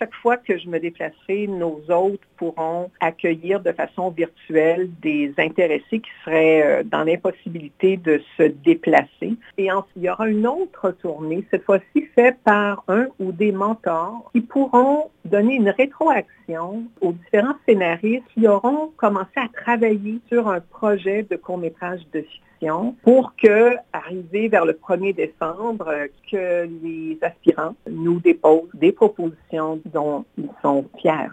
chaque fois que je me déplacerai, nos hôtes pourront accueillir de façon virtuelle des intéressés qui seraient dans l'impossibilité de se déplacer. Et il y aura une autre tournée, cette fois-ci faite par un ou des mentors qui pourront donner une rétroaction aux différents scénaristes qui auront commencé à travailler sur un projet de court-métrage de fiction pour que, arrivé vers le 1er décembre, que les aspirants nous déposent des propositions dont ils sont fiers.